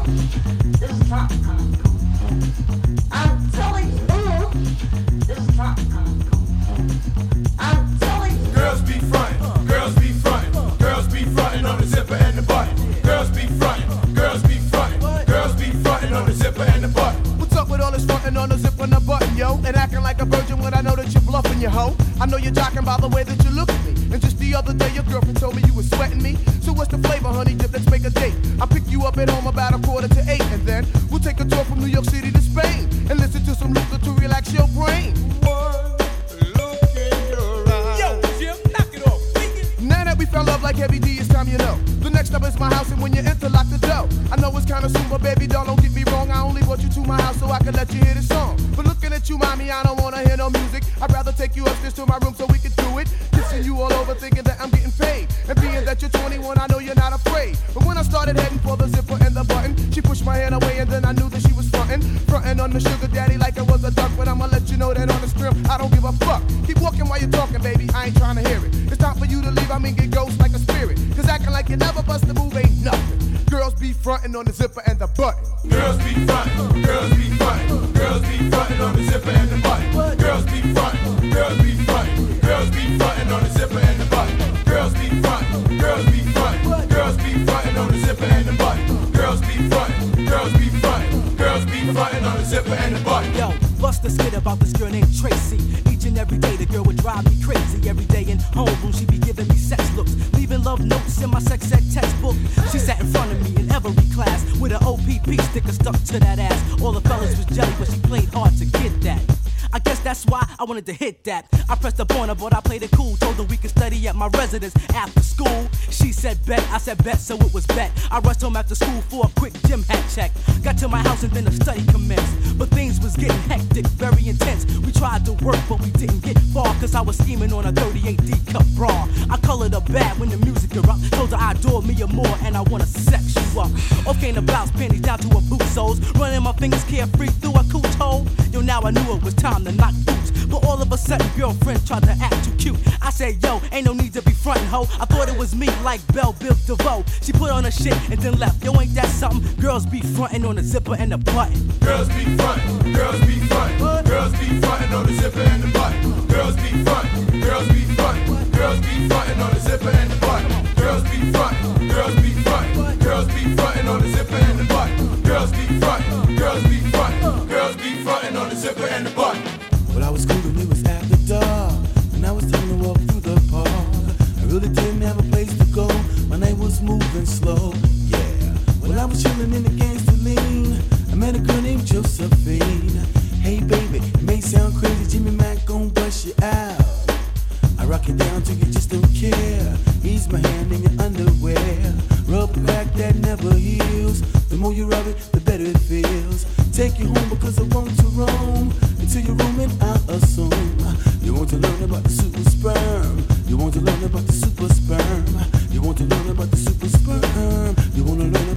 This is Tropicana. I'm telling you, this is Tropicana. I'm telling you. Girls be frontin', girls be frontin', girls be frontin' on the zipper and the button. Girls be frontin', girls be frontin', girls be frontin' on the zipper and the button. What's up with all this frontin' on the zip and the button, yo? And acting like a virgin when I know that you're bluffing, you hoe. I know you're jocking by the way that you look at me. And just the other day, your girlfriend told me you was sweating me. So what's the flavor, honey dip? Let's make a date. I'll pick you up at home about 7:45, and then we'll take a tour from New York City to Spain and listen to some Luther to relax your brain. Look in your eyes. Yo, Jim, knock it off. Now that we fell love like Heavy D, it's time you know. The next stop is my house, and when you enter, lock the door. I know it's kinda soon, but baby, don't get me wrong. I only brought you to my house so I could let you hear the song. But looking at you, mommy, I don't wanna hear no music. I'd rather take you upstairs to my room so we can do it. Kissing you all over, thinking that I'm getting paid. And being that you're 21, I know you're not afraid. But when I started heading for the zipper and the button, she pushed my hand away, and then I knew that she was frontin' on the sugar daddy like it was a duck. But I'ma let you know that on the strip, I don't give a fuck. Keep walking while you're talking, baby, I ain't trying to hear it. It's time for you to leave, I mean get ghost like a spirit. Cause acting like you never bust a move ain't nothing. Girls be frontin' on the zipper and the button. Girls be frontin', girls be frontin', girls be frontin' on the zipper and the button. Girls be frontin', girls be frontin', girls be frontin' on the zipper and the button. Girls be frontin', girls be frontin', girls be frontin' on the zipper and the button. Girls be frontin', girls be frontin', girls be frontin' on the zipper and the button. Yo, bust a skit about this girl named Tracy. Each and every day the girl would drive me crazy. Every day in homeroom she be giving me sex looks, leaving love notes in my sex ed textbook. She sat in front of me in every class with an OPP sticker stuck to that ass. All the fellas was jelly, but she played hard to get that. I guess that's why I wanted to hit that. I pressed up on her, but I played it cool. Told her we could study at my residence after school. She said bet, I said bet, so it was bet. I rushed home after school for a quick gym hat check. Got to my house and then the study commenced. But things was getting hectic, very intense. We tried to work, but we didn't get far. Cause I was scheming on a 38D cup bra. I colored her bad when the music erupted. Told her I adored me more and I wanna sex you up. Okay, the blouse, panties down to her boot soles. Running my fingers carefree through a cooch hole. Yo, now I knew it was time to knock boots. But all of a sudden, girlfriend tried to act too cute. I said, yo, ain't no need to be frontin', ho. I thought it was me, like Belle Biv DeVoe. She put on her shit and then left. Yo, ain't that something? Girls be frontin' on the zipper and the button. Girls be frontin', girls be frontin', girls be frontin' on the zipper and the button. Girls be frontin', girls be frontin', girls be frontin' on the zipper and the button. Girls be frontin', girls be frontin', girls be frontin' on the zipper and the button. Girls be frontin', girls be frontin', girls be frontin' on the zipper and the button. Well, I was cool when it was after dark, and I was time to walk through the park. I really didn't have a place to go. My night was moving slow, yeah. Well, I was chilling in the gangster lean. I met a girl named Josephine. Hey, baby, it may sound crazy, Jimmy Mac gon' bust you out. I rock it down till you just don't care. Ease my hand in your underwear. Rub a crack that never heals. The more you rub it, the better it feels. Take you home because I want to roam. Until you're roaming, I'll assume. You want to learn about the super sperm. You want to learn about the super sperm. You want to learn about the super sperm. You want to learn